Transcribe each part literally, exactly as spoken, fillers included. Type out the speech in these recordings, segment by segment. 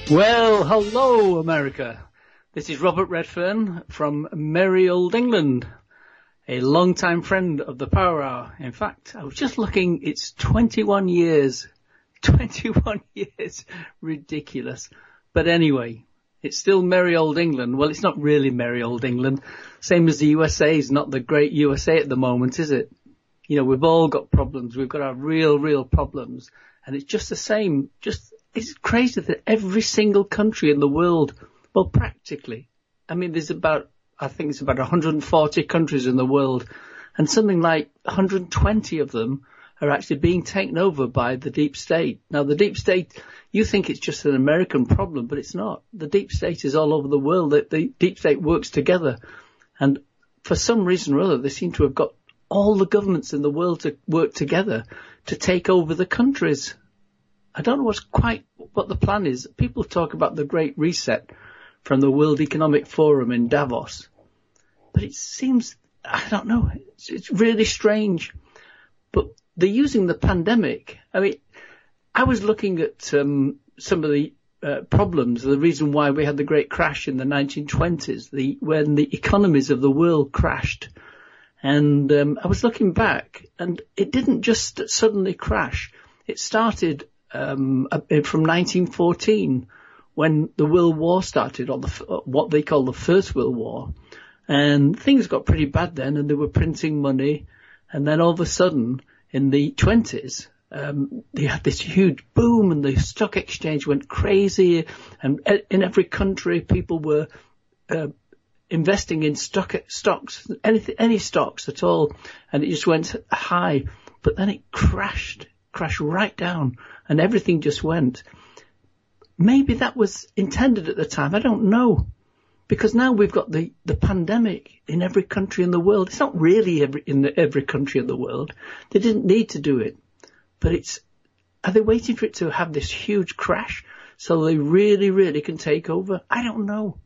Well, hello, America. This is Robert Redfern from merry old England, a long-time friend of the Power Hour. In fact, I was just looking, it's twenty-one years. twenty-one years. Ridiculous. But anyway, it's still merry old England. Well, it's not really merry old England. Same as the U S A is not the great U S A at the moment, is it? You know, we've all got problems. We've got our real, real problems. And it's just the same. Just, it's crazy that every single country in the world, well, practically, I mean, there's about, I think it's about one hundred forty countries in the world, and something like one hundred twenty of them are actually being taken over by the deep state. Now, the deep state, you think it's just an American problem, but it's not. The deep state is all over the world. The, the deep state works together. And for some reason or other, they seem to have got all the governments in the world to work together to take over the countries. I don't know what's quite what the plan is. People talk about the Great Reset from the World Economic Forum in Davos. But it seems, I don't know, it's, it's really strange. But they're using the pandemic. I mean, I was looking at um, some of the uh, problems, the reason why we had the great crash in the nineteen twenties, the when the economies of the world crashed. And um, I was looking back, and it didn't just suddenly crash. It started um, from nineteen fourteen, when the World War started, or the, what they call the First World War. And things got pretty bad then, and they were printing money. And then all of a sudden, in the twenties, um, they had this huge boom, and the stock exchange went crazy. And in every country, people were uh, investing in stock, stocks, anything, any stocks at all, and it just went high. But then it crashed, crashed right down, and everything just went. Maybe that was intended at the time. I don't know, because now we've got the, the pandemic in every country in the world. It's not really every, in the, every country in the world. They didn't need to do it, but it's. Are they waiting for it to have this huge crash so they really, really can take over? I don't know.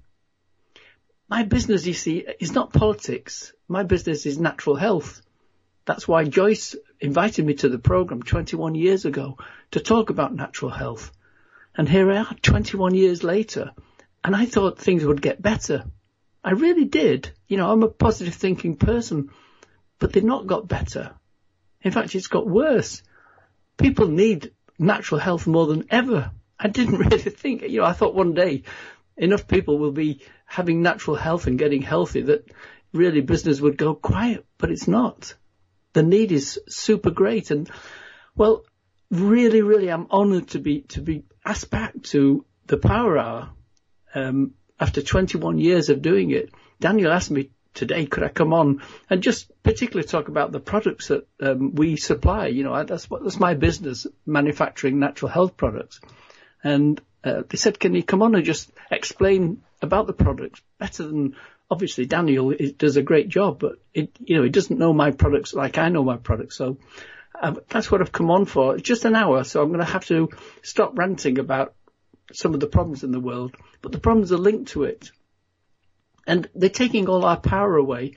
My business, you see, is not politics. My business is natural health. That's why Joyce invited me to the program twenty-one years ago to talk about natural health. And here I are twenty-one years later, and I thought things would get better. I really did. You know, I'm a positive thinking person, but they've not got better. In fact, it's got worse. People need natural health more than ever. I didn't really think, you know, I thought one day enough people will be having natural health and getting healthy that really business would go quiet, but it's not. The need is super great. And well, really, really, I'm honoured to be, to be asked back to the Power Hour, um, after twenty-one years of doing it. Daniel asked me today, could I come on and just particularly talk about the products that, um, we supply? You know, that's what, that's my business, manufacturing natural health products. And Uh, they said, can you come on and just explain about the products better than, obviously, Daniel it does a great job, but, it, you know, he doesn't know my products like I know my products. So uh, that's what I've come on for. It's just an hour, so I'm going to have to stop ranting about some of the problems in the world. But the problems are linked to it. And they're taking all our power away.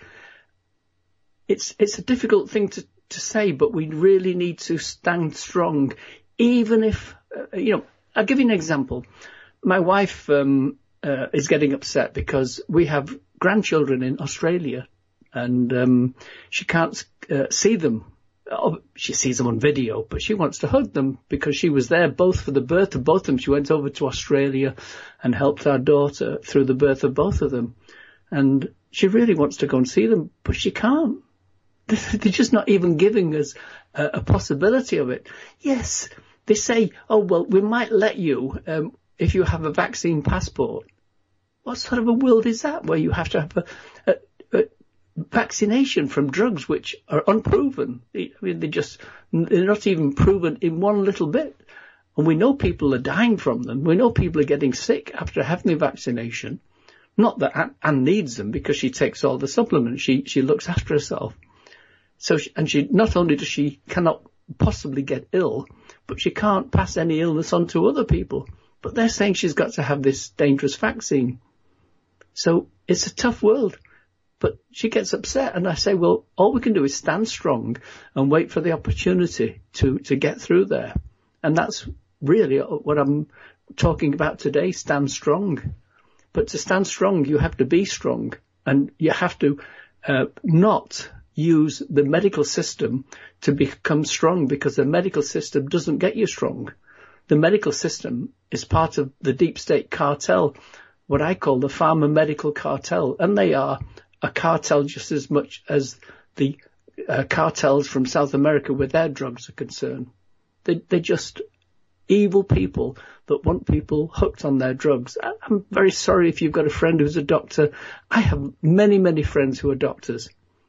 It's it's a difficult thing to, to say, but we really need to stand strong, even if, uh, you know, I'll give you an example. My wife um, uh, is getting upset because we have grandchildren in Australia, and um, she can't uh, see them. Oh, she sees them on video, but she wants to hug them because she was there both for the birth of both of them. She went over to Australia and helped our daughter through the birth of both of them. And she really wants to go and see them, but she can't. They're just not even giving us a, a possibility of it. Yes. They say, oh, well, we might let you um, if you have a vaccine passport. What sort of a world is that, where you have to have a, a, a vaccination from drugs which are unproven? I mean, they just, they're not even proven in one little bit. And we know people are dying from them. We know people are getting sick after having the vaccination. Not that Anne, Anne needs them, because she takes all the supplements. She she looks after herself. So, she, and she not only does she cannot possibly get ill, but she can't pass any illness on to other people. But they're saying she's got to have this dangerous vaccine. So it's a tough world. But she gets upset, and I say, well, all we can do is stand strong and wait for the opportunity to, to get through there. And that's really what I'm talking about today, stand strong. But to stand strong, you have to be strong, and you have to uh, not use the medical system to become strong, because the medical system doesn't get you strong. The medical system is part of the deep state cartel, what I call the pharma medical cartel, and they are a cartel just as much as the uh, cartels from South America with their drugs are concerned. They, they're just evil people that want people hooked on their drugs. I'm very sorry if you've got a friend who's a doctor. I have many, many friends who are doctors.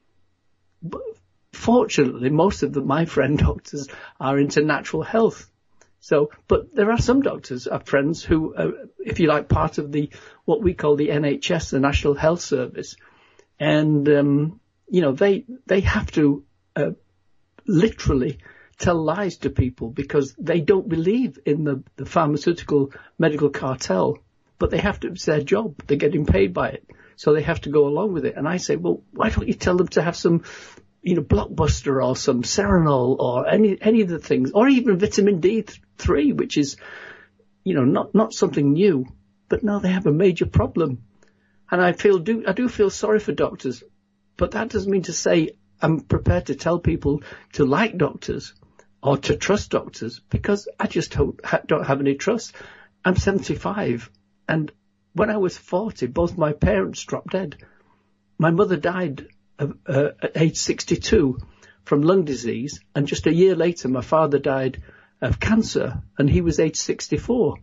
But fortunately, most of the, my friend doctors are into natural health. So, but there are some doctors, our friends, who, uh, if you like, part of the, what we call the N H S, the National Health Service. And, um, you know, they, they have to, uh, literally tell lies to people because they don't believe in the, the pharmaceutical medical cartel, but they have to, it's their job. They're getting paid by it. So they have to go along with it. And I say, well, why don't you tell them to have some, you know, Blockbuster or some Serenol or any, any of the things, or even vitamin D three, which is, you know, not, not something new, but now they have a major problem. And I feel, do, I do feel sorry for doctors, but that doesn't mean to say I'm prepared to tell people to like doctors or to trust doctors, because I just don't, don't have any trust. I'm seventy-five, and when I was forty, both my parents dropped dead. My mother died of, uh, at age sixty-two from lung disease, and just a year later, my father died of cancer, and he was age sixty-four.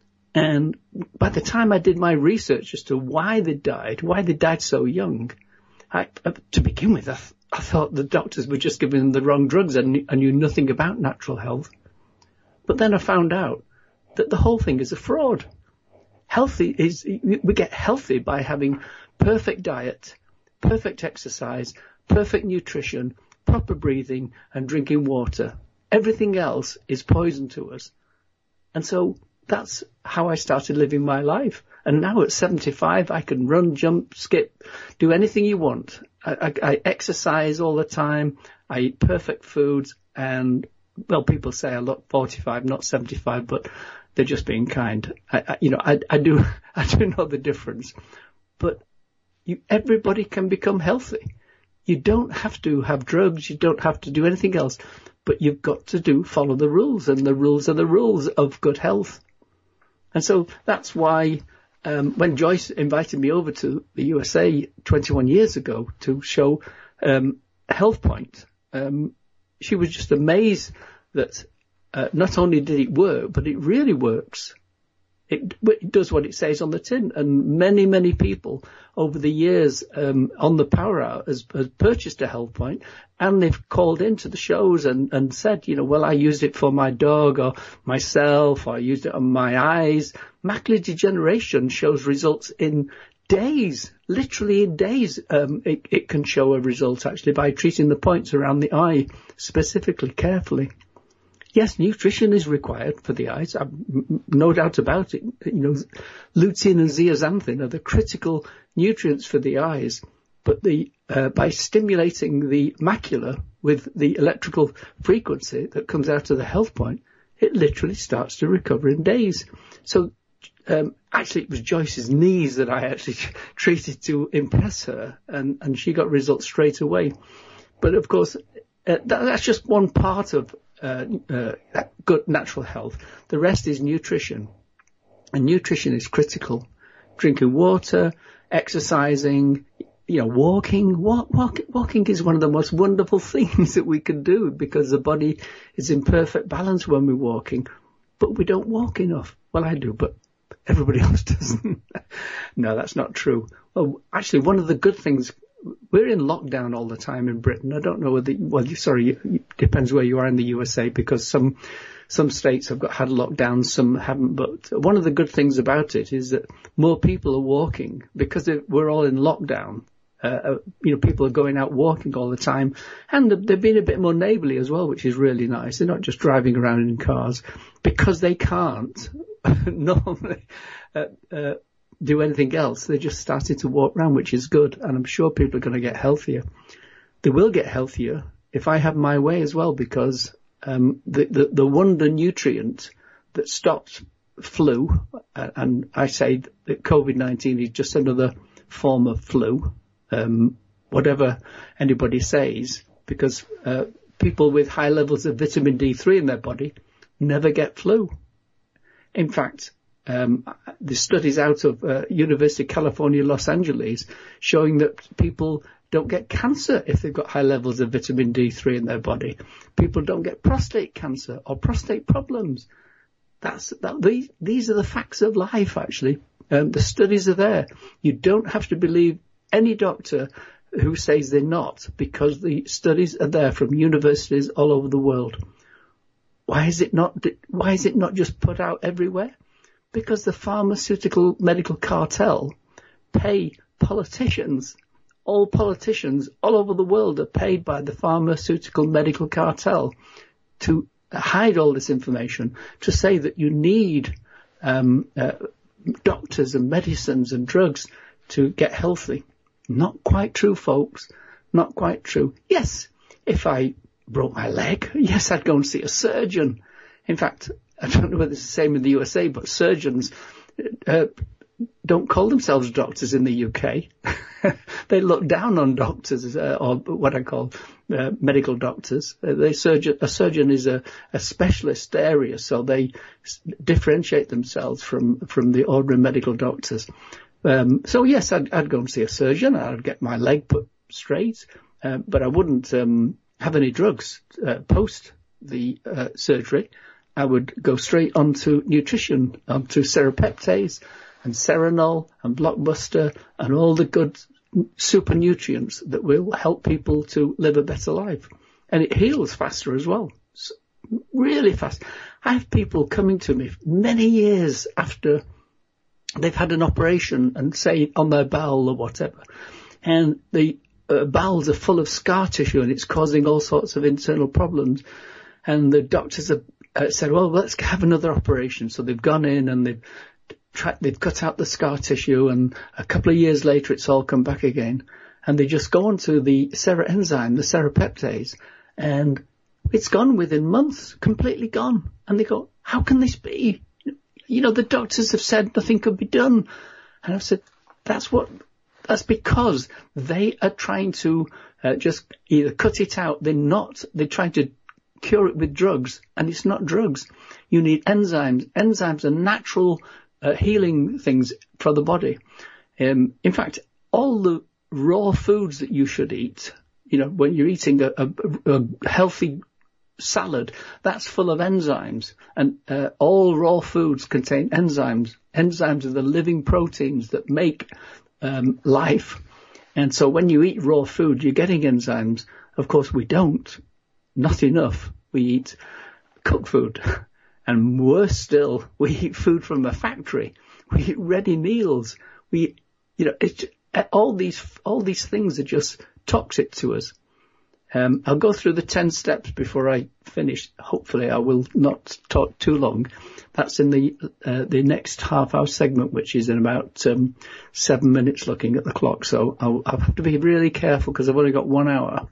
And by the time I did my research as to why they died, why they died so young, I, uh, to begin with, I, th- I thought the doctors were just giving them the wrong drugs and I knew nothing about natural health. But then I found out that the whole thing is a fraud. Healthy is, we get healthy by having perfect diet, perfect exercise, perfect nutrition, proper breathing and drinking water. Everything else is poison to us. And so that's how I started living my life. And now at seventy-five, I can run, jump, skip, do anything you want. I, I, I exercise all the time. I eat perfect foods. And, well, people say I look forty-five, not seventy-five, but they're just being kind. I, I, you know, I, I do, I do know the difference. But you, everybody can become healthy. You don't have to have drugs. You don't have to do anything else. But you've got to do, follow the rules. And the rules are the rules of good health. And so that's why um, when Joyce invited me over to the U S A twenty-one years ago to show um, Health Point, um, she was just amazed that uh, not only did it work, but it really works. It, it does what it says on the tin. And many, many people over the years um, on the Power Hour has, has purchased a Health Point, and they've called into the shows and, and said, you know, well, I used it for my dog or myself, or I used it on my eyes. Macular degeneration shows results in days, literally in days. Um, it, it can show a result actually by treating the points around the eye specifically, carefully. Yes, nutrition is required for the eyes. I've no doubt about it. You know, lutein and zeaxanthin are the critical nutrients for the eyes. But the uh, by stimulating the macula with the electrical frequency that comes out of the Health Point, it literally starts to recover in days. So um, actually, it was Joyce's knees that I actually treated to impress her, and, and she got results straight away. But of course, uh, that, that's just one part of Uh, uh, good natural health. The rest is nutrition, and nutrition is critical. Drinking water, exercising, you know, walking. Walk, walk, walking is one of the most wonderful things that we can do, because the body is in perfect balance when we're walking. But we don't walk enough. Well, I do, but everybody else doesn't. No, that's not true. Well, actually, one of the good things, we're in lockdown all the time in Britain. I don't know whether, well, sorry, it depends where you are in the U S A, because some some states have got had lockdowns, some haven't. But one of the good things about it is that more people are walking, because we're all in lockdown. Uh, you know, people are going out walking all the time, and they're being a bit more neighbourly as well, which is really nice. They're not just driving around in cars, because they can't normally uh, uh, do anything else. They're just starting to walk around, which is good, and I'm sure people are going to get healthier. They will get healthier if I have my way as well, because um, the, the, the wonder nutrient that stops flu, uh, and I say that COVID nineteen is just another form of flu, um, whatever anybody says, because uh, people with high levels of vitamin D three in their body never get flu. In fact, um, the studies out of uh, University of California, Los Angeles, showing that people don't get cancer if they've got high levels of vitamin D three in their body. People don't get prostate cancer or prostate problems. That's that, these, these are the facts of life, actually. Um, the studies are there. You don't have to believe any doctor who says they're not, because the studies are there from universities all over the world. Why is it not, why is it not just put out everywhere? Because the pharmaceutical medical cartel pay politicians. All politicians all over the world are paid by the pharmaceutical medical cartel to hide all this information, to say that you need um, uh, doctors and medicines and drugs to get healthy. Not quite true, folks. Not quite true. Yes, if I broke my leg, yes, I'd go and see a surgeon. In fact, I don't know whether it's the same in the U S A, but surgeons uh, don't call themselves doctors in the U K. They look down on doctors, uh, or what I call uh, medical doctors. Uh, they surgeon, a surgeon is a, a specialist area, so they s- differentiate themselves from, from the ordinary medical doctors. Um, so yes, I'd, I'd go and see a surgeon. I'd get my leg put straight, uh, but I wouldn't um, have any drugs uh, post the uh, surgery. I would go straight onto nutrition, onto serapeptase and Serenol and Blockbuster and all the good super nutrients that will help people to live a better life. And it heals faster as well. It's really fast. I have people coming to me many years after they've had an operation and say on their bowel or whatever, and the uh, bowels are full of scar tissue and it's causing all sorts of internal problems. And the doctors have uh, said, well, let's have another operation. So they've gone in and they've tried, they've cut out the scar tissue, and a couple of years later it's all come back again. And they just go on to the sera enzyme, the serapeptase, and it's gone within months, completely gone. And they go, how can this be? You know, the doctors have said nothing could be done. And I've said, that's what, that's because they are trying to uh, just either cut it out. They're not, they're trying to cure it with drugs, and it's not drugs. You need enzymes. Enzymes are natural uh, healing things for the body. Um, in fact, all the raw foods that you should eat, you know, when you're eating a, a, a healthy salad, that's full of enzymes, and uh, all raw foods contain enzymes. Enzymes are the living proteins that make um, life. And so when you eat raw food, you're getting enzymes. Of course, we don't. Not enough. We eat cooked food. And worse still, we eat food from a factory. We eat ready meals. We, you know, it's, all these, all these things are just toxic to us. Um, I'll go through the ten steps before I finish. Hopefully I will not talk too long. That's in the, uh, the next half hour segment, which is in about, um, seven minutes looking at the clock. So I'll, I'll have to be really careful because I've only got one hour.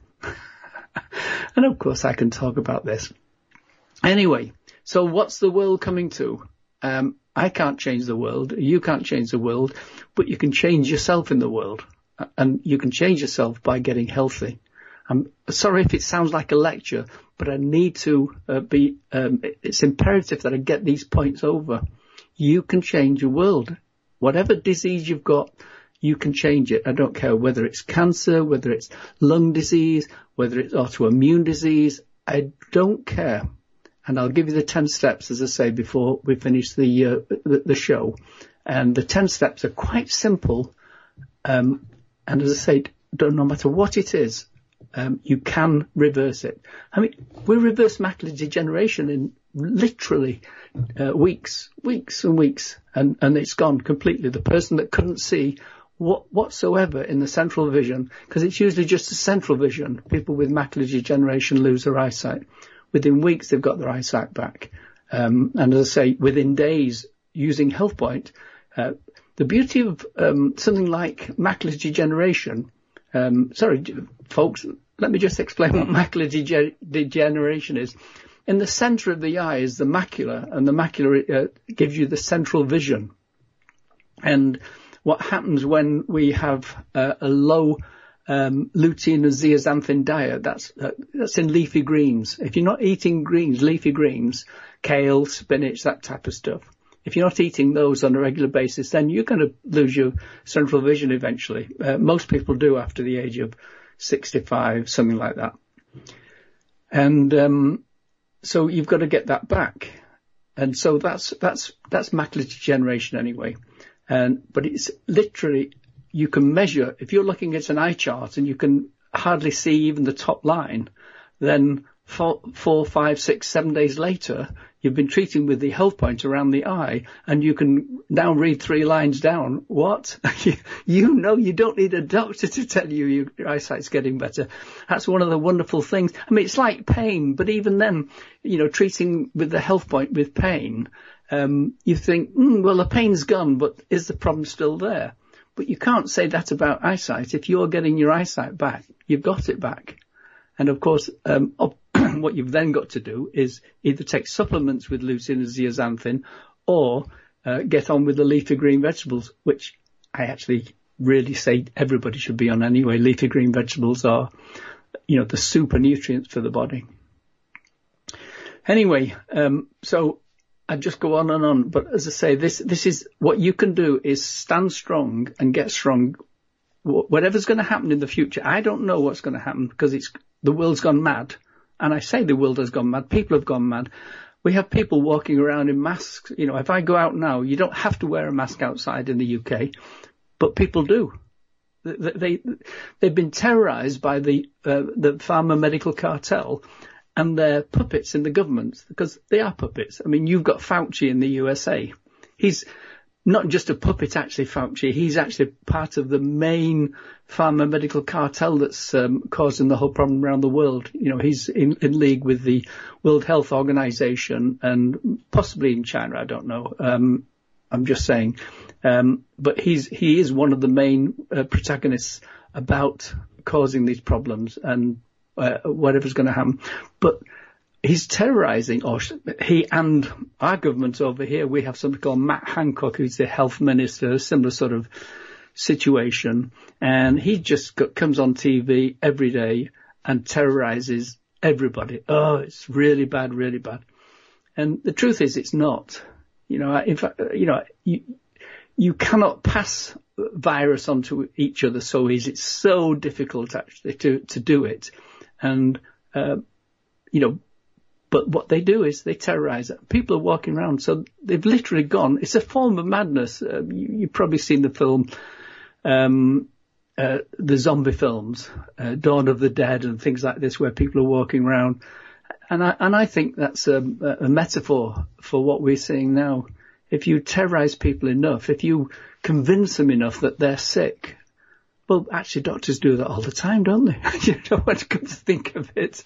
And of course I can talk about this. Anyway, so what's the world coming to? Um, I can't change the world. You can't change the world, but you can change yourself in the world. And you can change yourself by getting healthy. I'm sorry if it sounds like a lecture, but I need to uh, be, um, it's imperative that I get these points over. You can change your world. Whatever disease you've got, you can change it. I don't care whether it's cancer, whether it's lung disease, whether it's autoimmune disease. I don't care. And I'll give you the ten steps, as I say, before we finish the, uh, the, the show. And the ten steps are quite simple. Um, and as I say, no matter what it is, Um, you can reverse it. I mean, we reverse macular degeneration in literally uh, weeks, weeks and weeks, and, and it's gone completely. The person that couldn't see what, whatsoever in the central vision, because it's usually just the central vision, people with macular degeneration lose their eyesight. Within weeks, they've got their eyesight back. Um, and as I say, within days, using HealthPoint, uh, the beauty of um, something like macular degeneration, Um, sorry, folks, let me just explain what macular dege- degeneration is. In the centre of the eye is the macula, and the macula uh, gives you the central vision. And what happens when we have uh, a low um, lutein and zeaxanthin diet, that's uh, that's in leafy greens. If you're not eating greens, leafy greens, kale, spinach, that type of stuff, if you're not eating those on a regular basis, then you're going to lose your central vision eventually. Uh, most people do after the age of sixty-five, something like that. And um, so you've got to get that back. And so that's that's that's macular degeneration anyway. And but it's literally, you can measure, if you're looking at an eye chart and you can hardly see even the top line, then four, four, five, six, seven days later, you've been treating with the health point around the eye, and you can now read three lines down. What? You know, you don't need a doctor to tell you your eyesight's getting better. That's one of the wonderful things. I mean, it's like pain, but even then, you know, treating with the health point with pain, um, you think, mm, well, the pain's gone, but is the problem still there? But you can't say that about eyesight. If you're getting your eyesight back, you've got it back. And of course, um, what you've then got to do is either take supplements with lutein and zeaxanthin, or uh, get on with the leafy green vegetables, which I actually really say everybody should be on anyway. Leafy green vegetables are, you know, the super nutrients for the body. Anyway, um, so I just go on and on. But as I say, this this is what you can do, is stand strong and get strong. Whatever's going to happen in the future, I don't know what's going to happen, because it's the world's gone mad. And I say the world has gone mad. People have gone mad. We have people walking around in masks. You know, if I go out now, you don't have to wear a mask outside in the U K, but people do. They, they, they've been terrorised by the uh, the pharma medical cartel and their puppets in the government, because they are puppets. I mean, you've got Fauci in the U S A. He's not just a puppet, actually, Fauci. He's actually part of the main pharma medical cartel that's um, causing the whole problem around the world. You know, he's in, in league with the World Health Organization and possibly in China. I don't know. Um, I'm just saying. Um, but he's he is one of the main uh, protagonists about causing these problems and uh, whatever's going to happen. But he's terrorising, or he and our government over here, we have something called Matt Hancock, who's the health minister, a similar sort of situation. And he just got, comes on T V every day and terrorises everybody. Oh, it's really bad, really bad. And the truth is, it's not. You know, in fact, you know, you, you cannot pass virus onto each other so easy. It's so difficult actually to, to do it. And, uh, you know, but what they do is they terrorise it. People are walking around, so they've literally gone. It's a form of madness. Uh, you, you've probably seen the film, um, uh, the zombie films, uh, Dawn of the Dead and things like this, where people are walking around. And I, and I think that's a, a metaphor for what we're seeing now. If you terrorise people enough, if you convince them enough that they're sick, well, actually, doctors do that all the time, don't they? You know, when you come to think of it,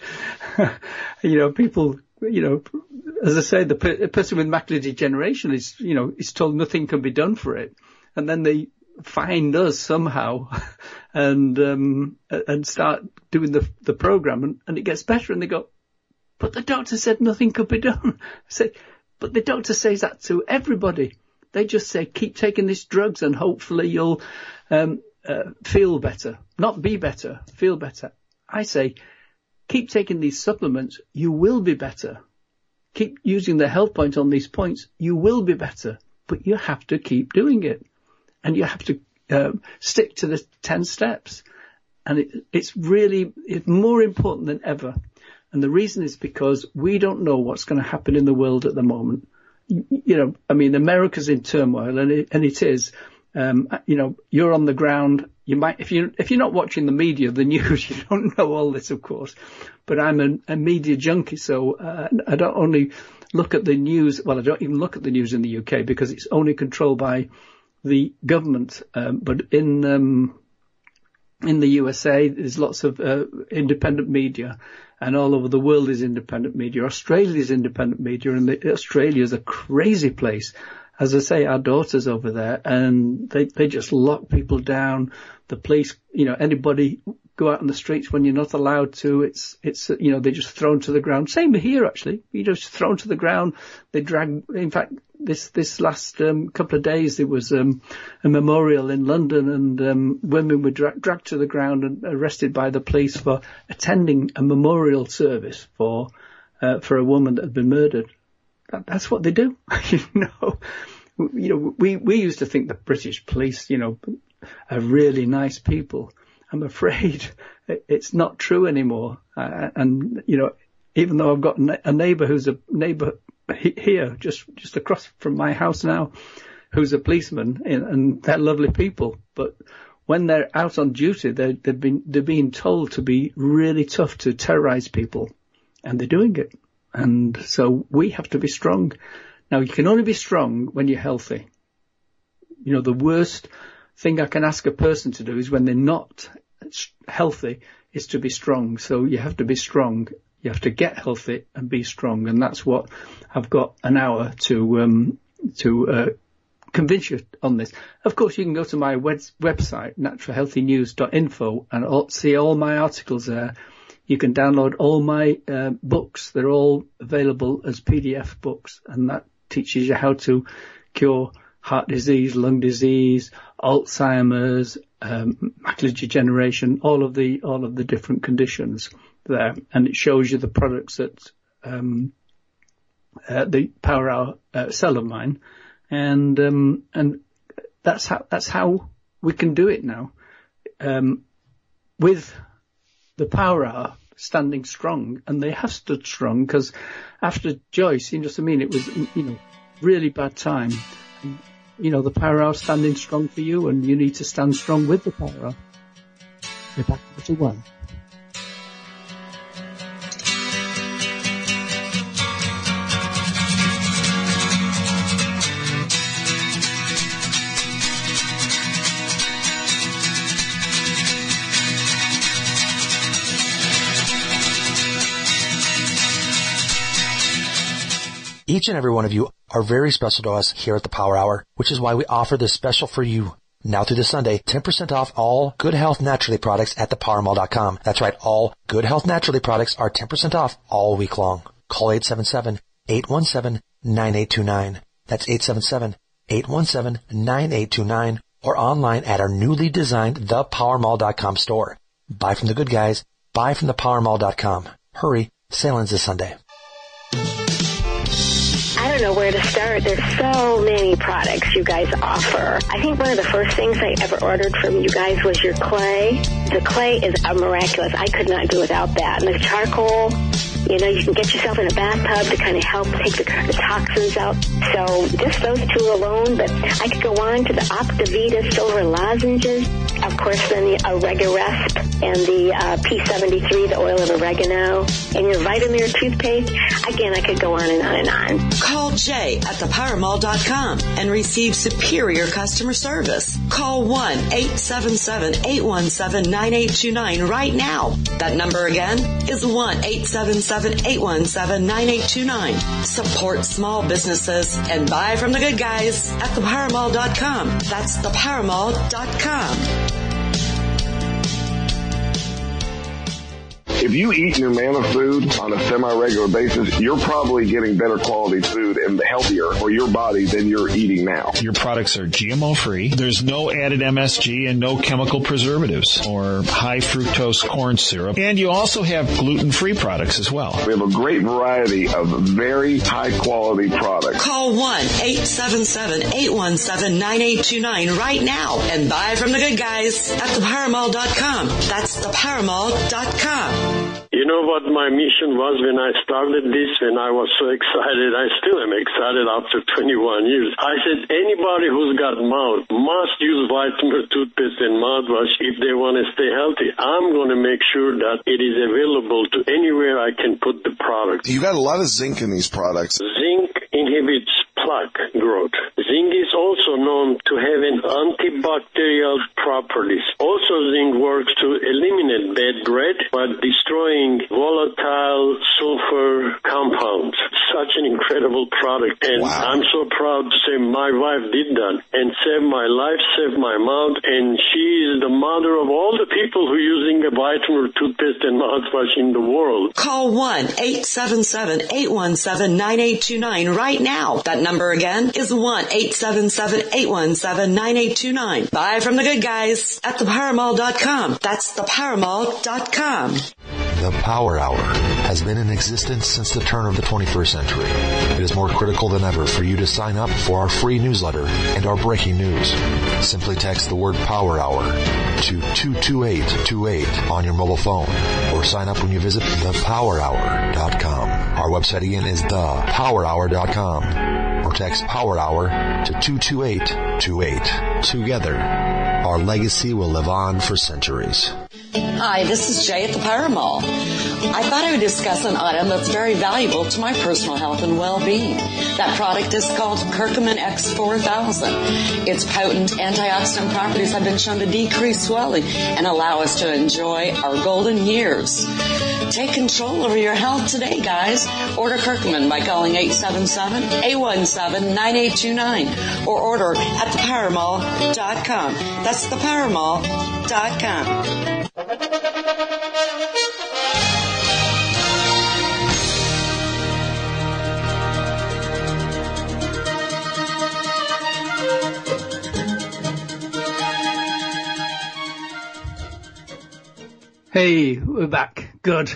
you know, people, you know, as I say, the per- person with macular degeneration is, you know, is told nothing can be done for it, and then they find us somehow, and um, and start doing the the program, and, and it gets better, and they go, but the doctor said nothing could be done. I said, but the doctor says that to everybody. They just say, keep taking these drugs, and hopefully you'll. Um, Uh, feel better, not be better, feel better. I say, keep taking these supplements, you will be better. Keep using the health point on these points, you will be better. But you have to keep doing it. And you have to uh, stick to the ten steps. And it, it's really it's more important than ever. And the reason is because we don't know what's going to happen in the world at the moment. You, you know, I mean, America's in turmoil, and it, and it is. Um, you know, you're on the ground. You might, if you if you're not watching the media, the news, you don't know all this, of course. But I'm a, a media junkie, so uh, I don't only look at the news. Well, I don't even look at the news in the U K because it's only controlled by the government. Um, but in um, in the U S A, there's lots of uh, independent media, and all over the world is independent media. Australia is independent media, and the, Australia is a crazy place. As I say, our daughter's over there, and they, they just lock people down. The police, you know, anybody go out on the streets when you're not allowed to. It's, it's, you know, they're just thrown to the ground. Same here, actually. You're just thrown to the ground. They drag, in fact, this, this last, um, couple of days, there was, um, a memorial in London, and, um, women were dra- dragged to the ground and arrested by the police for attending a memorial service for, uh, for a woman that had been murdered. That, that's what they do. you know, you know, we, we used to think the British police, you know, are really nice people. I'm afraid it's not true anymore. Uh, and, you know, even though I've got a neighbour who's a neighbour here, just, just across from my house now, who's a policeman, and they're lovely people. But when they're out on duty, they're, they've been, they're being told to be really tough to terrorise people, and they're doing it. And so we have to be strong. Now, you can only be strong when you're healthy. You know, the worst thing I can ask a person to do is when they're not healthy is to be strong. So you have to be strong. You have to get healthy and be strong. And that's what I've got an hour to, um, to, uh, convince you on this. Of course, you can go to my web- website, natural healthy news dot info, and all, see all my articles there. You can download all my, uh, books. They're all available as P D F books, and that teaches you how to cure heart disease, lung disease, Alzheimer's, um, macular degeneration, all of the, all of the different conditions there. And it shows you the products that, um, uh, the Power Hour, uh, sell of mine. And, um, and that's how, that's how we can do it now. Um, with the Power Hour standing strong, and they have stood strong, because after Joyce, you know what I mean, it was, you know, really bad time. And, you know, the Power Hour standing strong for you, and you need to stand strong with the Power Hour. We're back to one. Each and every one of you are very special to us here at the Power Hour, which is why we offer this special for you. Now through this Sunday, ten percent off all Good Health Naturally products at the power mall dot com. That's right, all Good Health Naturally products are ten percent off all week long. Call eight seven seven, eight one seven, nine eight two nine. That's eight seven seven, eight one seven, nine eight two nine, or online at our newly designed the power mall dot com store. Buy from the good guys. Buy from the power mall dot com. Hurry, sale ends this Sunday. I don't know where to start. There's so many products you guys offer. I think one of the first things I ever ordered from you guys was your clay. The clay is a miraculous. I could not do without that. And the charcoal, you know, you can get yourself in a bathtub to kind of help take the, the toxins out. So just those two alone, but I could go on to the Optivita Silver Lozenges. Of course, then the Oregaresp and the uh, P seventy-three, the oil of oregano, and your Vitamir toothpaste. Again, I could go on and on and on. Call Jay at the power mall dot com and receive superior customer service. Call one eight seven seven, eight one seven, nine eight two nine right now. That number again is one eight seven seven, eight one seven, nine eight two nine. Support small businesses and buy from the good guys at the power mall dot com. That's the power mall dot com. If you eat Numanna food on a semi-regular basis, you're probably getting better quality food and healthier for your body than you're eating now. Your products are G M O free. There's no added M S G and no chemical preservatives or high fructose corn syrup. And you also have gluten-free products as well. We have a great variety of very high-quality products. Call one eight seven seven, eight one seven, nine eight two nine right now and buy from the good guys at the power mall dot com. That's the power mall dot com. You know what my mission was when I started this, and I was so excited. I still am excited after twenty-one years. I said anybody who's got mouth must use Vitamir toothpaste and mouthwash if they want to stay healthy. I'm going to make sure that it is available to anywhere I can put the product. You got a lot of zinc in these products. Zinc inhibits plaque growth. Zinc is also known to have an antibacterial properties. Also, zinc works to eliminate bad breath by destroying volatile sulfur compounds. Such an incredible product, and wow. I'm so proud to say my wife did that and saved my life, saved my mouth, and she is the mother of all the people who are using a vitamin toothpaste and mouthwash in the world. Call one eight seven seven, eight one seven, nine eight two nine right now. That number again is one eight seven seven, eight one seven, nine eight two nine. Buy from the good guys at the power mall dot com. That's the power mall dot com. The Power Hour has been in existence since the turn of the twenty-first century. It is more critical than ever for you to sign up for our free newsletter and our breaking news. Simply text the word Power Hour to two two eight two eight on your mobile phone or sign up when you visit the power hour dot com. Our website again is the power hour dot com or text Power Hour to two two eight two eight. Together, our legacy will live on for centuries. Hi, this is Jay at the Power Mall. I thought I would discuss an item that's very valuable to my personal health and well-being. That product is called Curcumin X four thousand. Its potent antioxidant properties have been shown to decrease swelling and allow us to enjoy our golden years. Take control over your health today, guys. Order Curcumin by calling eight seven seven, eight one seven, nine eight two nine or order at the power mall dot com. That's the power mall dot com. Hey, we're back. Good.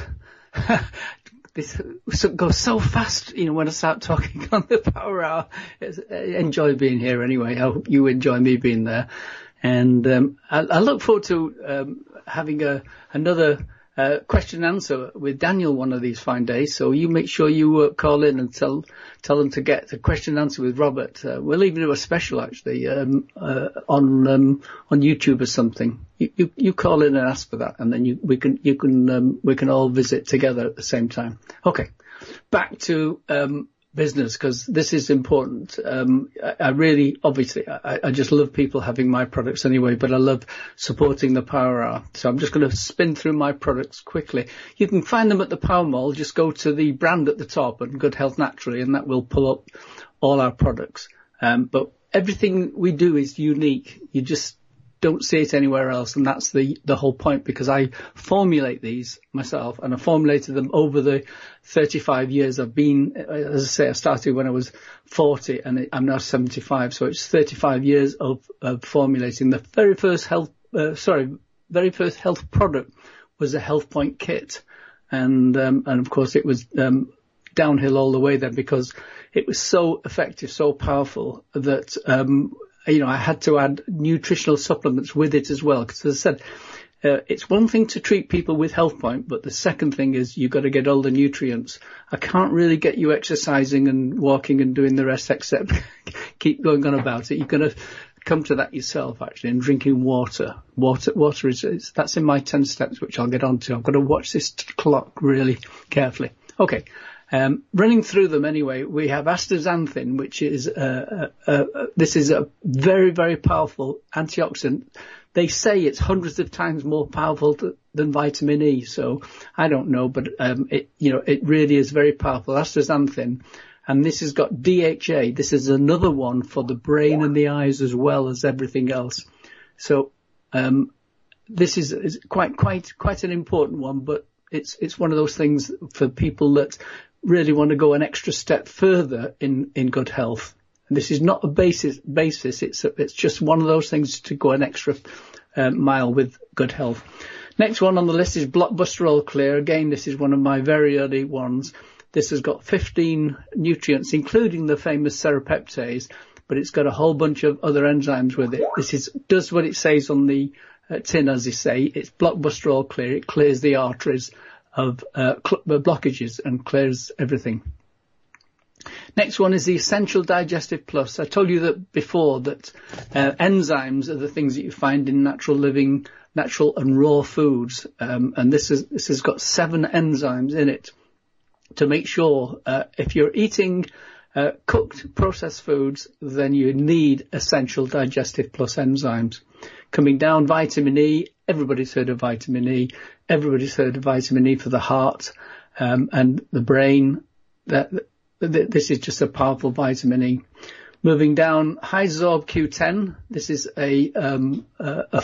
This goes so fast, you know, when I start talking on the Power Hour. It's, I enjoy being here anyway. I hope you enjoy me being there. And um, I, I look forward to um, having a another uh, question and answer with Daniel one of these fine days. So you make sure you uh, call in and tell tell them to get the question and answer with Robert. Uh, we'll even do a special actually um, uh, on um, on YouTube or something. You, you you call in and ask for that, and then you we can you can um, we can all visit together at the same time. Okay, back to um, business, because this is important. Um, I, I really, obviously, I, I just love people having my products anyway, but I love supporting the Power Hour. So I'm just going to spin through my products quickly. You can find them at the Power Mall. Just go to the brand at the top and Good Health Naturally, and that will pull up all our products. Um, but everything we do is unique. You just don't see it anywhere else, and that's the the whole point, because I formulate these myself, and I formulated them over the thirty-five years I've been. As I say, I started when I was forty, and I'm now seventy-five, so it's thirty-five years of, of formulating. The very first health, uh, sorry, very first health product was a Health Point kit, and um, and of course it was um, downhill all the way then, because it was so effective, so powerful that um, you know, I had to add nutritional supplements with it as well. Because as I said, uh, it's one thing to treat people with Health Point, but the second thing is you've got to get all the nutrients. I can't really get you exercising and walking and doing the rest except keep going on about it. You're going to come to that yourself, actually, and drinking water. Water, water is, is that's in my ten steps, which I'll get onto. I've got to watch this clock really carefully. Okay. Um, running through them anyway, we have astaxanthin, which is, uh, uh, uh, this is a very, very powerful antioxidant. They say it's hundreds of times more powerful to, than vitamin E. So I don't know, but, um, it, you know, it really is very powerful. Astaxanthin. And this has got D H A. This is another one for the brain and the eyes as well as everything else. So, um, this is, is quite, quite, quite an important one, but it's, it's one of those things for people that really want to go an extra step further in, in good health. And this is not a basis, basis. It's, a, it's just one of those things to go an extra uh, mile with good health. Next one on the list is Blockbuster All Clear. Again, this is one of my very early ones. This has got fifteen nutrients, including the famous serapeptase, but it's got a whole bunch of other enzymes with it. This is, does what it says on the uh, tin, as they say. It's Blockbuster All Clear. It clears the arteries of uh, cl- blockages and clears everything. Next one is the Essential Digestive Plus. I told you that before that uh, enzymes are the things that you find in natural living, natural and raw foods, um, and this is this has got seven enzymes in it to make sure uh, if you're eating uh, cooked processed foods, then you need essential digestive plus enzymes. Coming down, vitamin E. Everybody's heard of vitamin E. Everybody's heard of vitamin E for the heart um, and the brain. That, that this is just a powerful vitamin E. Moving down, Hysorb Q ten. This is a, um, a, a,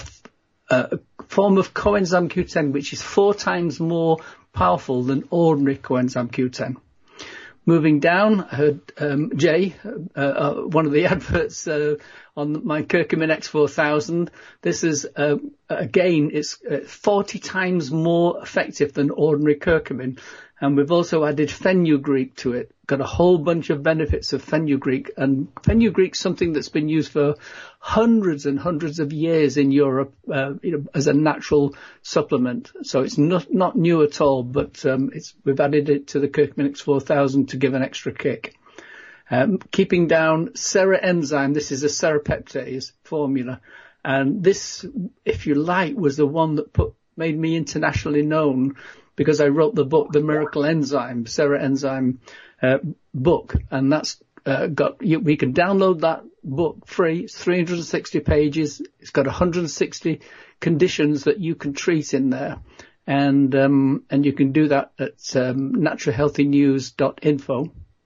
a form of coenzyme Q ten, which is four times more powerful than ordinary coenzyme Q ten. Moving down, I heard um, Jay, uh, uh, one of the adverts uh, on my Curcumin X four thousand. This is, uh, again, it's uh, forty times more effective than ordinary curcumin. And we've also added fenugreek to it. Got a whole bunch of benefits of fenugreek. And fenugreek's something that's been used for hundreds and hundreds of years in Europe, uh, you know, as a natural supplement. So it's not, not new at all, but um, it's, we've added it to the Curcumin X four thousand to give an extra kick. Um, keeping down Sera-enzyme. This is a serapeptase formula. And this, if you like, was the one that put made me internationally known, because I wrote the book, The Miracle Enzyme, Sera-enzyme uh, book, and that's uh, got, you, we can download that book free. It's three hundred sixty pages. It's got one hundred sixty conditions that you can treat in there, and um, and you can do that at um, natural healthy news dot info.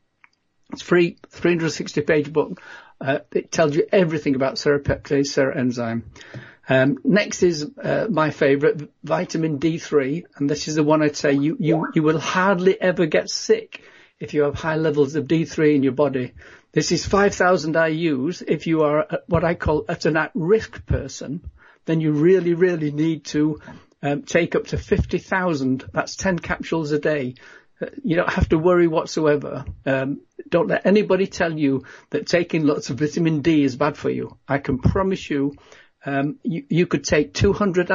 It's free, three hundred sixty page book. Uh, it tells you everything about serapeptase, Sera-enzyme. Um, next is uh, my favourite, vitamin D three, and this is the one I'd say you, you, you will hardly ever get sick if you have high levels of D three in your body. This is five thousand I U's. If you are at what I call at an at-risk person, then you really, really need to um, take up to fifty thousand. That's ten capsules a day. Uh, you don't have to worry whatsoever. Um, don't let anybody tell you that taking lots of vitamin D is bad for you. I can promise you, Um, you, you could take two hundred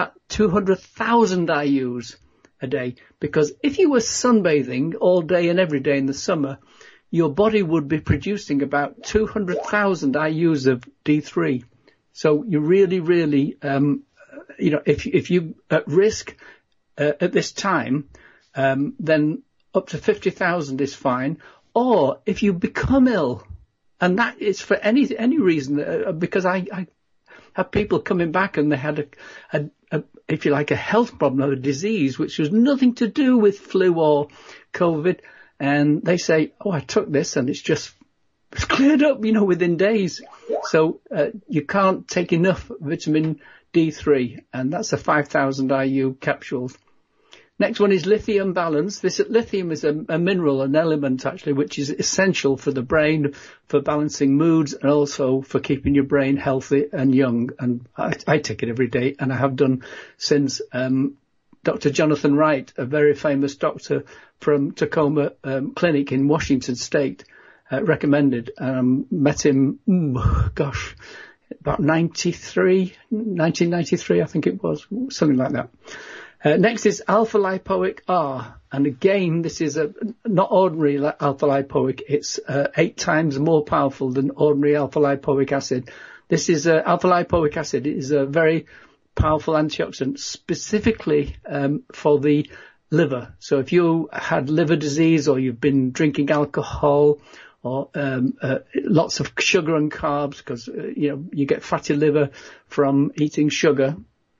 thousand I U's a day, because if you were sunbathing all day and every day in the summer, your body would be producing about two hundred thousand I U's of D three. So you really, really, um, you know, if, if you at risk uh, at this time, um, then up to fifty thousand is fine. Or if you become ill, and that is for any any reason, uh, because I, I have people coming back and they had a, a, a, if you like, a health problem or a disease which was nothing to do with flu or COVID, and they say, "Oh, I took this and it's just it's cleared up, you know, within days." So uh, you can't take enough vitamin D three, and that's a five thousand I U capsules. Next one is lithium balance. This lithium is a, a mineral, an element actually, which is essential for the brain, for balancing moods, and also for keeping your brain healthy and young. And I, I take it every day, and I have done since um, Doctor Jonathan Wright, a very famous doctor from Tacoma um, Clinic in Washington State, uh, recommended. Um, met him, mm, gosh, about ninety-three, nineteen ninety-three, I think it was, something like that. Uh, next is alpha-lipoic R, and again, this is a not ordinary alpha-lipoic. It's uh, eight times more powerful than ordinary alpha-lipoic acid. This is uh, alpha-lipoic acid is a very powerful antioxidant, specifically um, for the liver. So if you had liver disease, or you've been drinking alcohol, or um, uh, lots of sugar and carbs, because uh, you know you get fatty liver from eating sugar,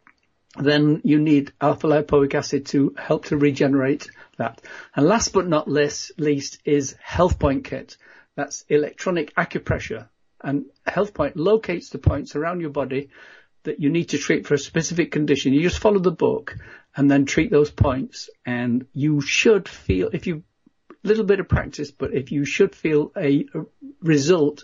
then you need alpha-lipoic acid to help to regenerate that. And last but not least, least is HealthPoint Kit. That's electronic acupressure. And HealthPoint locates the points around your body that you need to treat for a specific condition. You just follow the book and then treat those points. And you should feel, if you, little bit of practice, but if you should feel a, a result.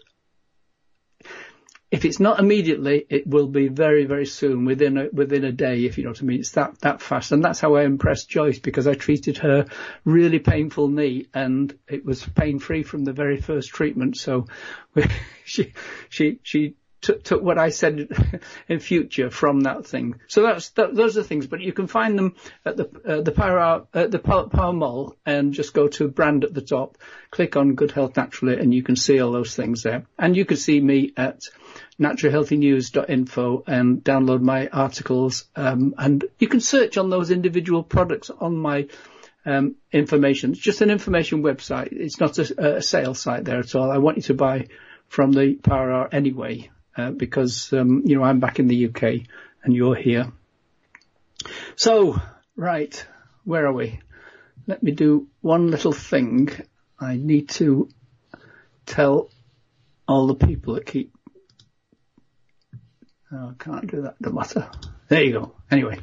If it's not immediately, it will be very, very soon, within a, within a day, if you know what I mean. It's that, that fast. And that's how I impressed Joyce, because I treated her really painful knee, and it was pain free from the very first treatment. So we, she, she, she took, took what I said in future from that thing. So that's, that, those are the things, but you can find them at the, uh, the Power, uh, the Power, Power Mall, and just go to brand at the top, click on Good Health Naturally, and you can see all those things there. And you can see me at natural healthy news dot info and download my articles, um, and you can search on those individual products on my um, information. It's just an information website. It's not a, a sales site there at all. I want you to buy from the Power Hour anyway, uh, because, um, you know, I'm back in the U K and you're here. So, right, where are we? Let me do one little thing. I need to tell all the people that keep... Oh, I can't do that, the matter. There you go. Anyway.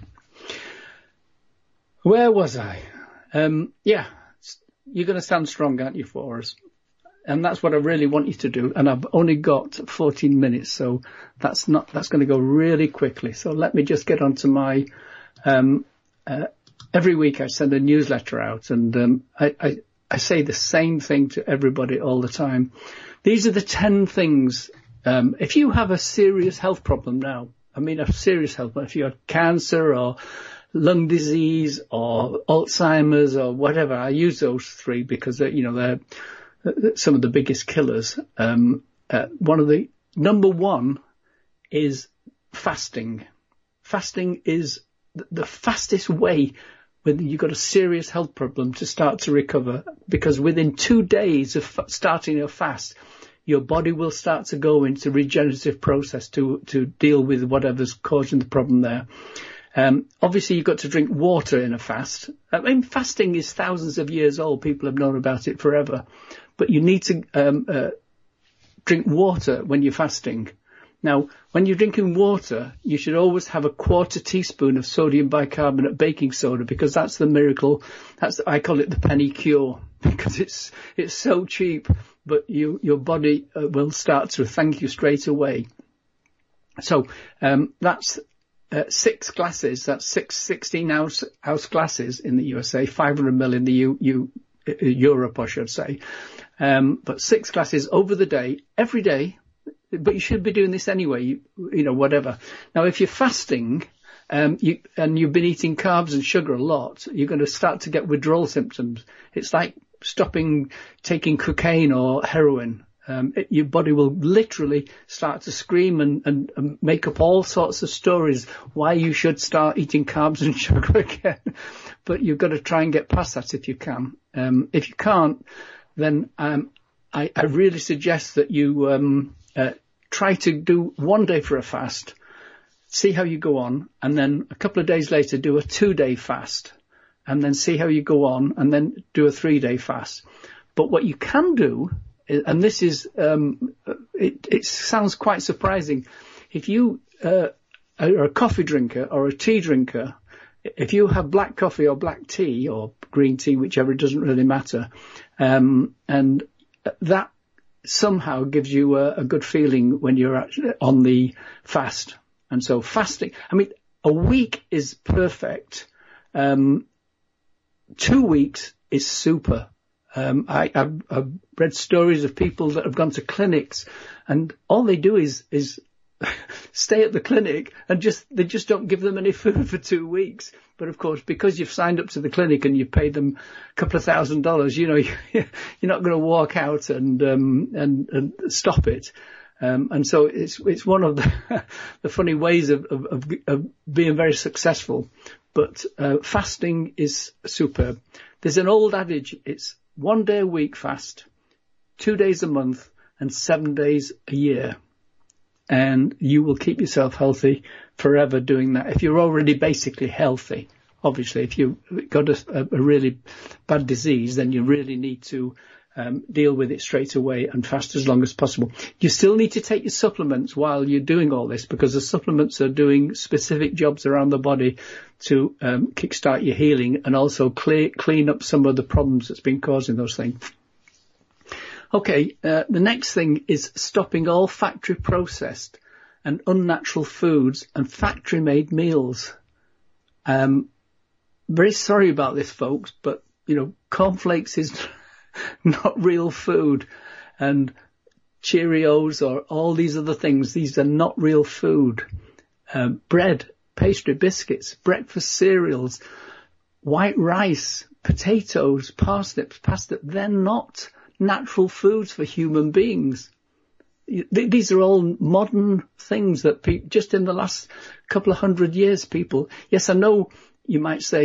Where was I? Um, yeah, you're going to stand strong, aren't you, for us? And that's what I really want you to do. And I've only got fourteen minutes, so that's not, that's going to go really quickly. So let me just get onto my, um, uh, every week I send a newsletter out, and, um, I, I, I say the same thing to everybody all the time. These are the ten things, um, if you have a serious health problem now, I mean a serious health problem, if you have cancer or lung disease or Alzheimer's or whatever, I use those three because they're, you know, they're, some of the biggest killers. Um, uh, one of the number one is fasting. Fasting is th- the fastest way when you've got a serious health problem to start to recover, because within two days of f- starting a fast, your body will start to go into regenerative process to, to deal with whatever's causing the problem there. Um, obviously you've got to drink water in a fast. I mean, fasting is thousands of years old. People have known about it forever. But you need to um, uh, drink water when you're fasting. Now, when you're drinking water, you should always have a quarter teaspoon of sodium bicarbonate baking soda, because that's the miracle. That's I call it the penny cure, because it's it's so cheap, but you your body uh, will start to thank you straight away. So um, that's uh, six glasses. That's six sixteen ounce ounce glasses in the U S A, five hundred mil in the U, U uh, Europe, I should say. Um, but six glasses over the day, every day. But you should be doing this anyway, you, you know, whatever. Now, if you're fasting, um, you, and you've been eating carbs and sugar a lot, you're going to start to get withdrawal symptoms. It's like stopping taking cocaine or heroin. Um, it, your body will literally start to scream and, and, and make up all sorts of stories why you should start eating carbs and sugar again. But you've got to try and get past that if you can. Um, if you can't, then um, I, I really suggest that you um, uh, try to do one day for a fast, see how you go on, and then a couple of days later do a two-day fast, and then see how you go on, and then do a three-day fast. But what you can do, and this is, um, it, it sounds quite surprising, if you uh, are a coffee drinker or a tea drinker, if you have black coffee or black tea or green tea, whichever, it doesn't really matter, um, and that somehow gives you a, a good feeling when you're actually on the fast. And so fasting, I mean, a week is perfect. Um, two weeks is super. Um, I, I've, I've read stories of people that have gone to clinics, and all they do is, is stay at the clinic and just, they just don't give them any food for two weeks. But of course, because you've signed up to the clinic and you've paid them a couple of thousand dollars, you know, you're not going to walk out and, um, and, and stop it. Um, and so it's, it's one of the, the funny ways of, of, of, of being very successful. But, uh, fasting is superb. There's an old adage. It's one day a week fast, two days a month, and seven days a year. And you will keep yourself healthy forever doing that. If you're already basically healthy, obviously, if you've got a, a really bad disease, then you really need to um, deal with it straight away and fast as long as possible. You still need to take your supplements while you're doing all this, because the supplements are doing specific jobs around the body to um, kickstart your healing and also clear, clean up some of the problems that's been causing those things. Okay, uh, the next thing is stopping all factory processed and unnatural foods and factory made meals. Um, very sorry about this, folks, but, you know, cornflakes is not real food, and Cheerios or all these other things, these are not real food. Um, bread, pastry, biscuits, breakfast cereals, white rice, potatoes, parsnips, pasta, they're not natural foods for human beings. These are all modern things that pe- just in the last couple of hundred years, people, yes, I know you might say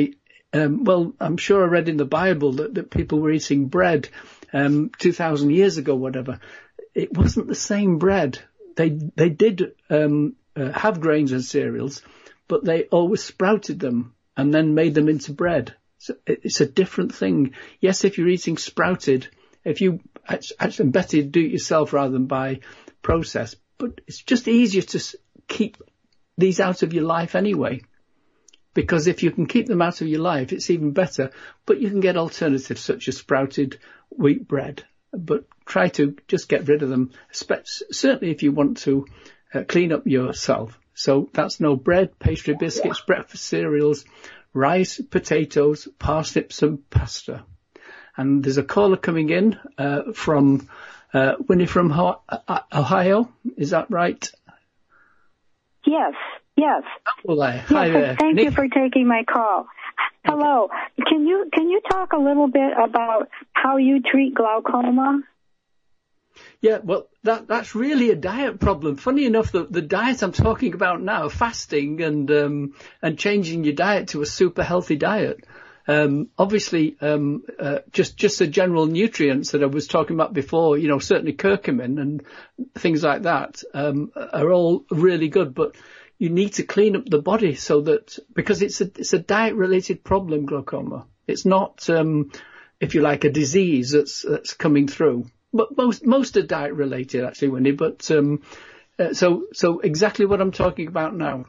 um, well, I'm sure I read in the Bible that, that people were eating bread um, two thousand years ago, whatever. It wasn't the same bread. They they did um, uh, have grains and cereals, but they always sprouted them and then made them into bread. So it's a different thing. Yes, if you're eating sprouted, if you actually better do it yourself rather than buy processed, but it's just easier to keep these out of your life anyway. Because if you can keep them out of your life, it's even better. But you can get alternatives such as sprouted wheat bread. But try to just get rid of them, certainly if you want to uh, clean up yourself. So that's no bread, pastry, biscuits, breakfast cereals, rice, potatoes, parsnips and pasta. And there's a caller coming in uh, from uh, Winnie from Ohio. Is that right? Yes. Yes. Well, uh, hi yes, there. Thank Nick. you for taking my call. Hello. Can you can you talk a little bit about how you treat glaucoma? Yeah, well, that that's really a diet problem. Funny enough, the, the diet I'm talking about now, fasting and um, and changing your diet to a super healthy diet. Um, obviously, um, uh, just just the general nutrients that I was talking about before, you know, certainly curcumin and things like that um, are all really good, but you need to clean up the body so that, because it's a, it's a diet related problem, glaucoma. It's not, um, if you like, a disease that's, that's coming through, but most, most are diet related actually, Winnie, but, um, uh, so, so exactly what I'm talking about now.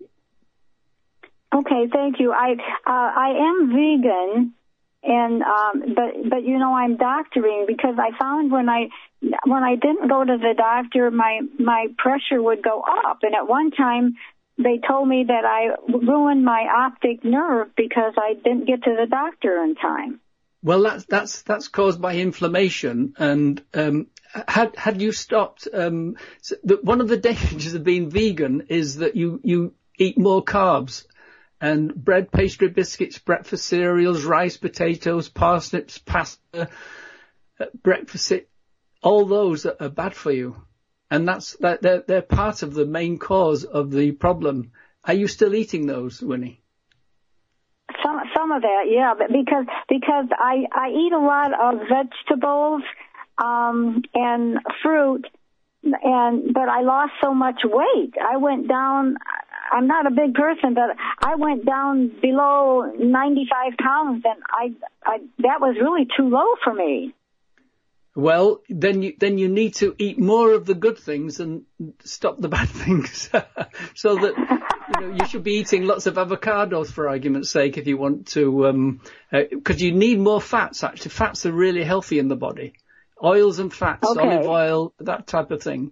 Okay. Thank you. I, uh, I am vegan and, um, but, but you know, I'm doctoring because I found when I, when I didn't go to the doctor, my, my pressure would go up. And at one time they told me that I ruined my optic nerve because I didn't get to the doctor in time. Well, that's, that's, that's caused by inflammation. And, um, had, had you stopped, um, so the, one of the dangers of being vegan is that you, you eat more carbs. And bread, pastry, biscuits, breakfast cereals, rice, potatoes, parsnips, pasta, uh, breakfast, all those are, are bad for you. And that's that they're, they're part of the main cause of the problem. Are you still eating those, Winnie? Some some of that, yeah, but because because I, I eat a lot of vegetables um, and fruit, and but I lost so much weight. I went down. I'm not a big person, but I went down below ninety-five pounds, and I, I that was really too low for me. Well, then you then you need to eat more of the good things and stop the bad things, so that you know you should be eating lots of avocados, for argument's sake, if you want to, um, because uh, you need more fats. Actually, fats are really healthy in the body. Oils and fats, okay. Olive oil, that type of thing.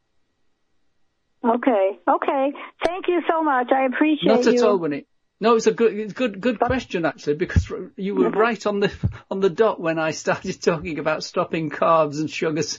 Okay, okay. Thank you so much. I appreciate Not you. at all, Winnie. No, it's a good, good, good question actually, because you were right on the on the dot when I started talking about stopping carbs and sugars.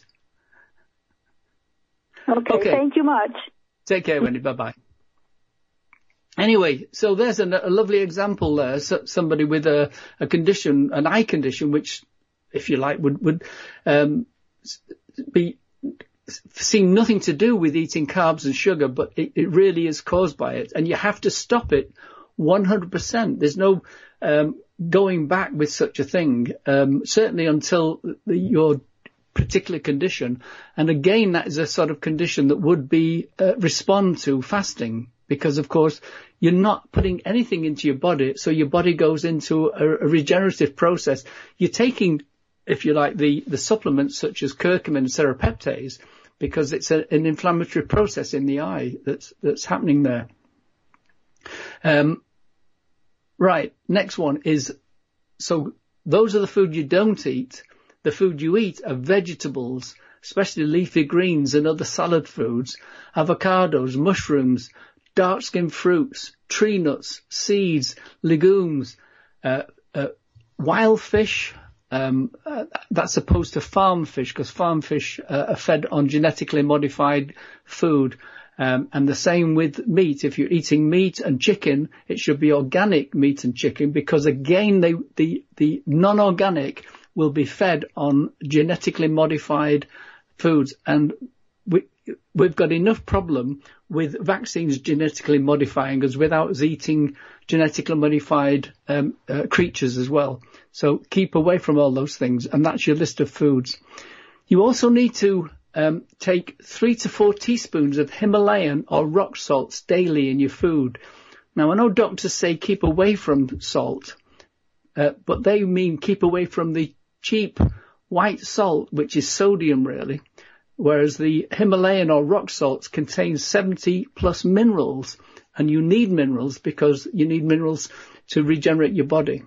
Okay, okay. Thank you much. Take care, Winnie. Bye bye. Anyway, so there's a, a lovely example there. So, somebody with a, a condition, an eye condition, which, if you like, would would um, be. seem nothing to do with eating carbs and sugar, but it, it really is caused by it. And you have to stop it one hundred percent. There's no um, going back with such a thing, um, certainly until the, your particular condition. And again, that is a sort of condition that would be uh, respond to fasting, because, of course, you're not putting anything into your body. So your body goes into a, a regenerative process. You're taking, if you like, the, the supplements such as curcumin and serrapeptase, because it's a, an inflammatory process in the eye that's that's happening there. Um, right, next one is, so those are the food you don't eat. The food you eat are vegetables, especially leafy greens and other salad foods, avocados, mushrooms, dark-skinned fruits, tree nuts, seeds, legumes, uh, uh, wild fish. Um, uh, that's opposed to farm fish, because farm fish uh, are fed on genetically modified food. Um, and the same with meat. If you're eating meat and chicken, it should be organic meat and chicken, because again, they, the, the non-organic will be fed on genetically modified foods. And we, we've got enough problem with vaccines genetically modifying us without us eating genetically modified um, uh, creatures as well. So keep away from all those things, and that's your list of foods. You also need to um, take three to four teaspoons of Himalayan or rock salts daily in your food. Now, I know doctors say keep away from salt, uh, but they mean keep away from the cheap white salt, which is sodium really, whereas the Himalayan or rock salts contain seventy plus minerals, and you need minerals because you need minerals to regenerate your body.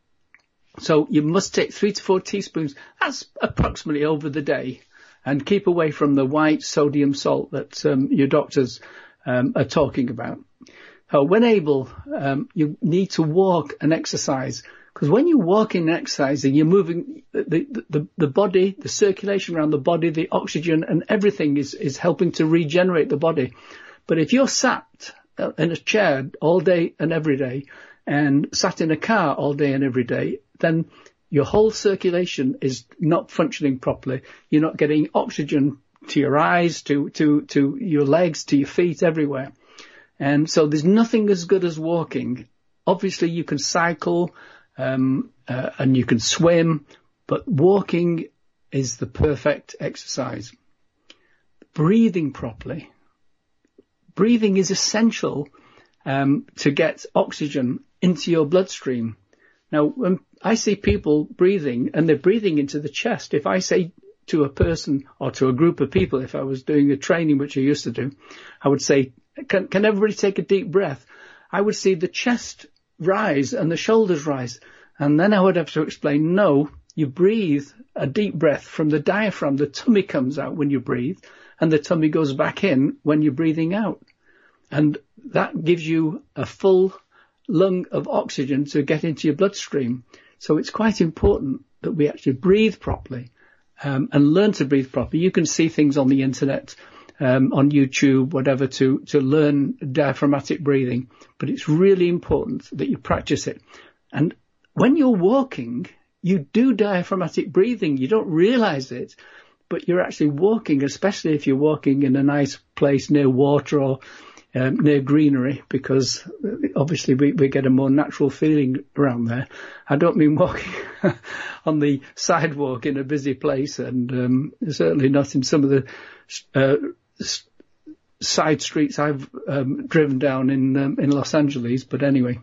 So you must take three to four teaspoons. That's approximately over the day, and keep away from the white sodium salt that um, your doctors um, are talking about. Uh, when able, um, you need to walk and exercise, because when you walk and exercising, you're moving the, the, the body, the circulation around the body, the oxygen and everything is, is helping to regenerate the body. But if you're sat in a chair all day and every day and sat in a car all day and every day, then your whole circulation is not functioning properly. You're not getting oxygen to your eyes, to, to, to your legs, to your feet, everywhere. And so there's nothing as good as walking. Obviously you can cycle, um, uh, and you can swim, but walking is the perfect exercise. Breathing properly. Breathing is essential, um, to get oxygen into your bloodstream. Now, when I see people breathing and they're breathing into the chest, if I say to a person or to a group of people, if I was doing a training, which I used to do, I would say, can, can everybody take a deep breath? I would see the chest rise and the shoulders rise. And then I would have to explain, no, you breathe a deep breath from the diaphragm. The tummy comes out when you breathe and the tummy goes back in when you're breathing out. And that gives you a full lung of oxygen to get into your bloodstream. So it's quite important that we actually breathe properly, um, and learn to breathe properly. You can see things on the internet, um, on YouTube, whatever, to, to learn diaphragmatic breathing. But it's really important that you practice it. And when you're walking, you do diaphragmatic breathing. You don't realize it, but you're actually walking, especially if you're walking in a nice place near water or Um, near greenery, because obviously we, we get a more natural feeling around there. I don't mean walking on the sidewalk in a busy place, and um, certainly not in some of the uh, s- side streets I've um, driven down in um, in Los Angeles. But anyway,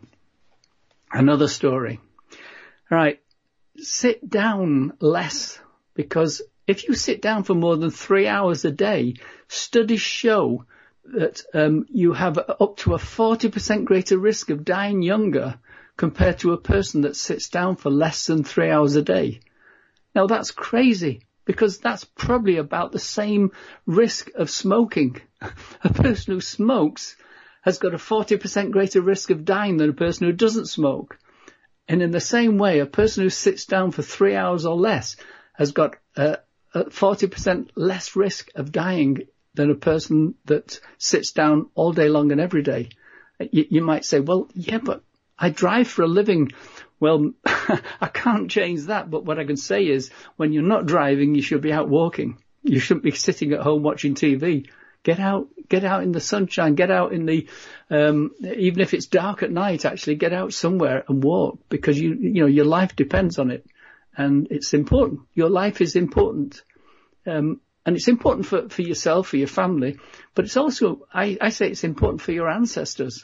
another story. All right, sit down less, because if you sit down for more than three hours a day, studies show that um, you have up to a forty percent greater risk of dying younger compared to a person that sits down for less than three hours a day. Now that's crazy, because that's probably about the same risk of smoking. A person who smokes has got a forty percent greater risk of dying than a person who doesn't smoke. And in the same way, a person who sits down for three hours or less has got a, a forty percent less risk of dying than a person that sits down all day long and every day. You, you might say, well, yeah, but I drive for a living. Well, I can't change that. But what I can say is, when you're not driving, you should be out walking. You shouldn't be sitting at home watching T V. Get out, get out in the sunshine, get out in the, um, even if it's dark at night, actually get out somewhere and walk, because you, you know, your life depends on it, and it's important. Your life is important. Um, And it's important for, for yourself, for your family, but it's also, I, I say it's important for your ancestors.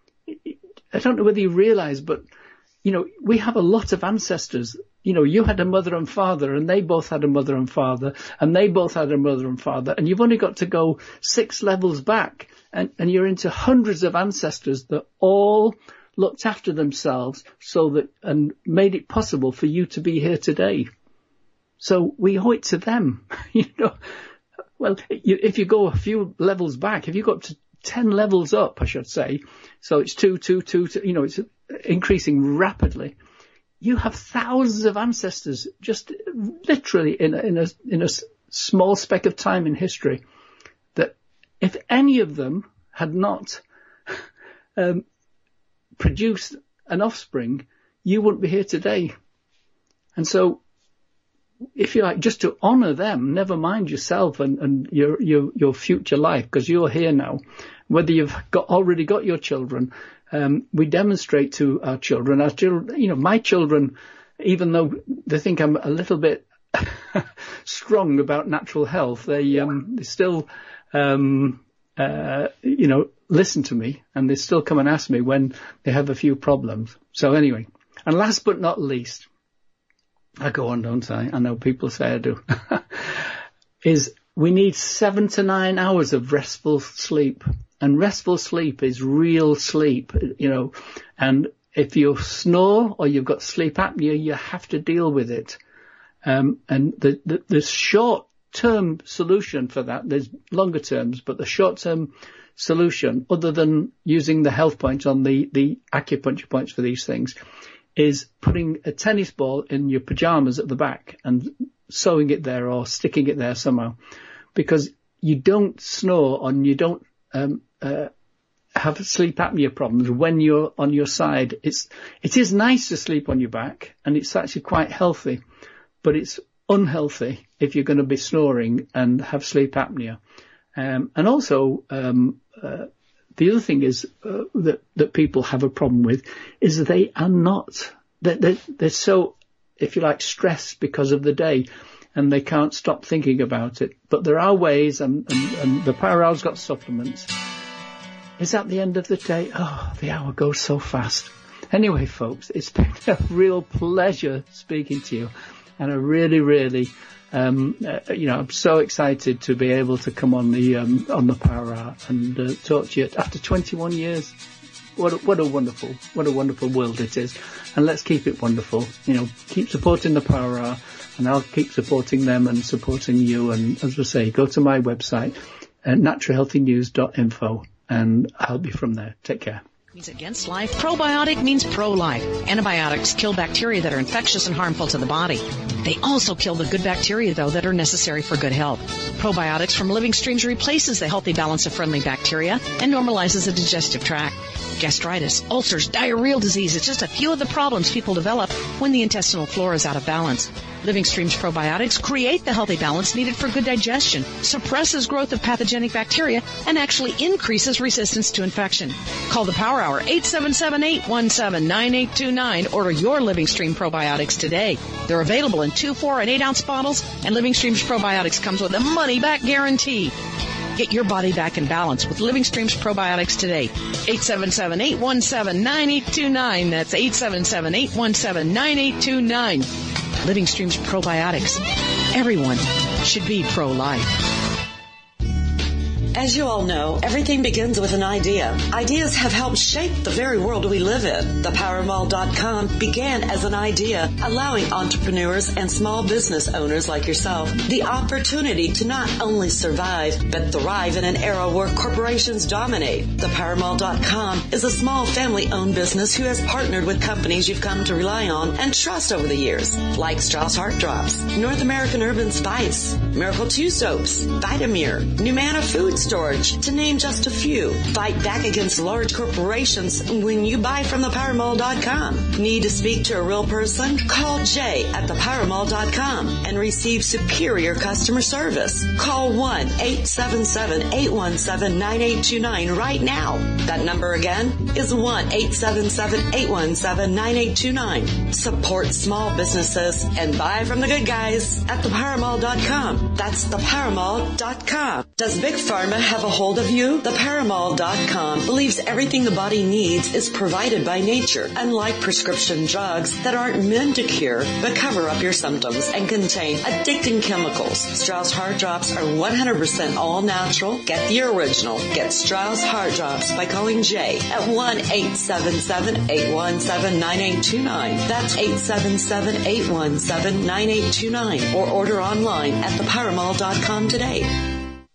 I don't know whether you realize, but, you know, we have a lot of ancestors. You know, you had a mother and father, and they both had a mother and father, and they both had a mother and father, and you've only got to go six levels back, and, and you're into hundreds of ancestors that all looked after themselves so that, and made it possible for you to be here today. So we owe it to them, you know. Well, you, if you go a few levels back, if you go up to ten levels up, I should say, so it's two, two, two, two, you know, it's increasing rapidly. You have thousands of ancestors just literally in a, in a, in a small speck of time in history, that if any of them had not um, produced an offspring, you wouldn't be here today. And so, if you like, just to honour them, never mind yourself and, and your, your, your future life, because you're here now, whether you've got already got your children, um, we demonstrate to our children, our children, you know, my children, even though they think I'm a little bit strong about natural health, they, um, they still, um, uh, you know, listen to me, and they still come and ask me when they have a few problems. So anyway, and last but not least, I go on, don't I? I know people say I do, is we need seven to nine hours of restful sleep. And restful sleep is real sleep, you know, and if you snore or you've got sleep apnea, you have to deal with it. Um, and the, the, the short-term solution for that, there's longer terms, but the short-term solution, other than using the health points on the, the acupuncture points for these things, is putting a tennis ball in your pajamas at the back and sewing it there or sticking it there somehow. Because you don't snore and you don't um, uh, have sleep apnea problems when you're on your side. It's, it is nice to sleep on your back, and it's actually quite healthy, but it's unhealthy if you're going to be snoring and have sleep apnea. Um, and also, um, uh, the other thing is uh, that, that people have a problem with is that they are not, they're, they're, they're so, if you like, stressed because of the day, and they can't stop thinking about it. But there are ways, and, and, and the Power Hour's got supplements. Is at the end of the day, oh, the hour goes so fast. Anyway, folks, it's been a real pleasure speaking to you. And I really, really, um, uh, you know, I'm so excited to be able to come on the um, on the Power Hour and uh, talk to you after twenty-one years. What a, what a wonderful, what a wonderful world it is. And let's keep it wonderful. You know, keep supporting the Power Hour, and I'll keep supporting them and supporting you. And as I say, go to my website at natural healthy news dot info, and I'll be from there. Take care. Means against life. Probiotic means pro-life. Antibiotics kill bacteria that are infectious and harmful to the body. They also kill the good bacteria, though, that are necessary for good health. Probiotics from Living Streams replaces the healthy balance of friendly bacteria and normalizes the digestive tract. Gastritis, ulcers, diarrheal disease is just a few of the problems people develop when the intestinal flora is out of balance. Living Streams probiotics create the healthy balance needed for good digestion, suppresses growth of pathogenic bacteria, and actually increases resistance to infection. Call the Power Hour, eight seven seven, eight one seven, nine eight two nine. Order your Living Stream probiotics today. They're available in two, four, and eight ounce bottles, and Living Streams probiotics comes with a money-back guarantee. Get your body back in balance with Living Streams probiotics today. eight seven seven, eight one seven, nine eight two nine. That's eight seven seven, eight one seven, nine eight two nine. Living Streams probiotics. Everyone should be pro-life. As you all know, everything begins with an idea. Ideas have helped shape the very world we live in. The power mall dot com began as an idea, allowing entrepreneurs and small business owners like yourself the opportunity to not only survive, but thrive in an era where corporations dominate. The power mall dot com is a small family-owned business who has partnered with companies you've come to rely on and trust over the years, like Strauss Heart Drops, North American Urban Spice, Miracle two Soaps, Vitamir, Numana Food Storage, to name just a few. Fight back against large corporations when you buy from the power mall dot com. Need to speak to a real person? Call Jay at the power mall dot com and receive superior customer service. Call one, eight seven seven, eight one seven, nine eight two nine right now. That number again is one, eight seven seven, eight one seven, nine eight two nine. Support small businesses and buy from the good guys at the power mall dot com. That's the power mall dot com. Does Big Pharma have a hold of you? The power mall dot com believes everything the body needs is provided by nature, unlike prescription drugs that aren't meant to cure but cover up your symptoms and contain addicting chemicals. Strauss Heart Drops are one hundred percent all natural. Get the original. Get Strauss Heart Drops by calling Jay at one, eight seven seven, eight one seven, nine eight two nine. That's eight seven seven, eight one seven, nine eight two nine. Or order online at the power mall dot com today.